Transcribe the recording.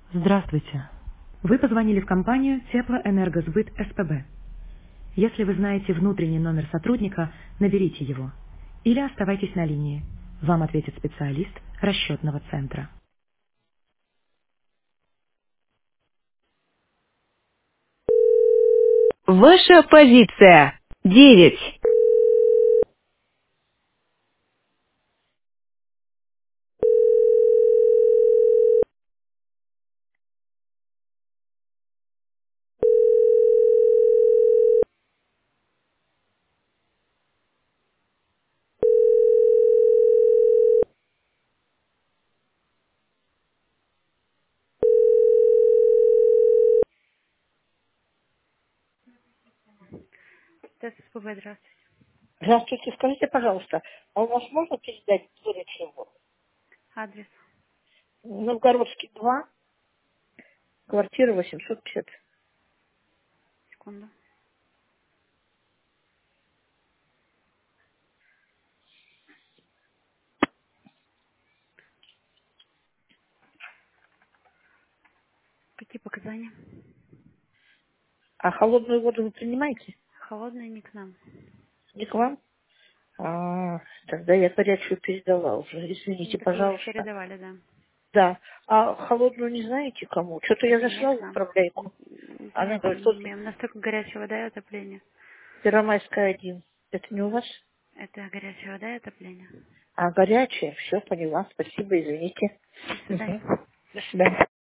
Здравствуйте. Вы позвонили в компанию Теплоэнергосбыт СПБ. Если вы знаете внутренний номер сотрудника, наберите его. Или оставайтесь на линии. Вам ответит специалист расчетного центра. Ваша позиция. 9. ТСПБ, здравствуйте. Здравствуйте, скажите, пожалуйста, а у вас можно передать Туречеву? Адрес. Новгородский 2, квартира 850. Секунду. Какие показания? А холодную воду вы принимаете? Холодные не к нам. Не к вам? Тогда я горячую передала уже. Ну, Извините, так вы уже пожалуйста. передавали, да. Да. А холодную не знаете кому? Что-то я Не зашла к в нам. управляйку. Она Понятия говорит, не вот имеем. У нас только горячая вода и отопление. Первомайская 1. Это не у вас? Это горячая вода и отопление. А горячая? Все, поняла. Спасибо, извините. До Мгм. свидания. До свидания.